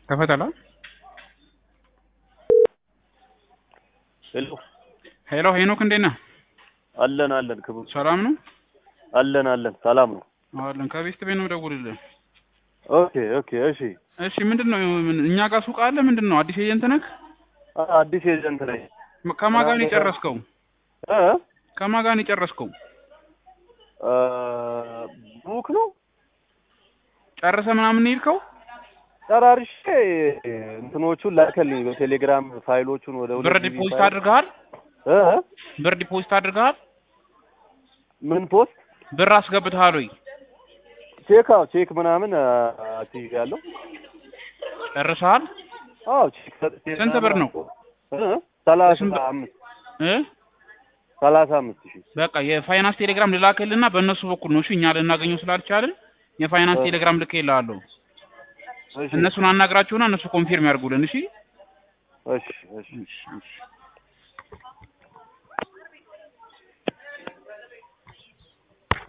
ከፈተላ ሄሎ ሄኖክ እንዴት ነህ? አለን ክቡር ሰላም ነው? አለን ሰላም ነው። አለን ከቤስት ቤት ነው ደውልልህ። ኦኬ እሺ ምንድነው እኛ ጋር ሱቅ አለ ምንድነው አዲስ ኤጀንት ነህ? አዲስ ኤጀንት ነኝ። ከማን ጋር ነው የጨረስከው? ከማን ጋር ነው የጨረስከው? ቡክ ነው ጨርሰ ምናምን ሄድከው? ጨራርሼ እንትኖቹን ላከልኝ በቴሌግራም ፋይሎቹን ወደ ብር ዲፖዚት አድርገሃል? ብር ዲፖዚት አድርገሃል? ምን ፖስት ብር አስገብተሃል ወይ? ቼክ ምናምን አትይያለሁ። ጨርሰሃል? አዎ ቼክ ስንት ብር ነው? 35,000 በቃ የፋይናንስ ቴሌግራም ልላክልህና በእነሱ በኩል ነው እሺ እኛ ልናገኘው ስላልቻልን የፋይናንስ ቴሌግራም ልኬልሃለሁ። እነሱን አናግራቸውና እነሱ ኮንፊርም ያርጉልን እሺ? እሺ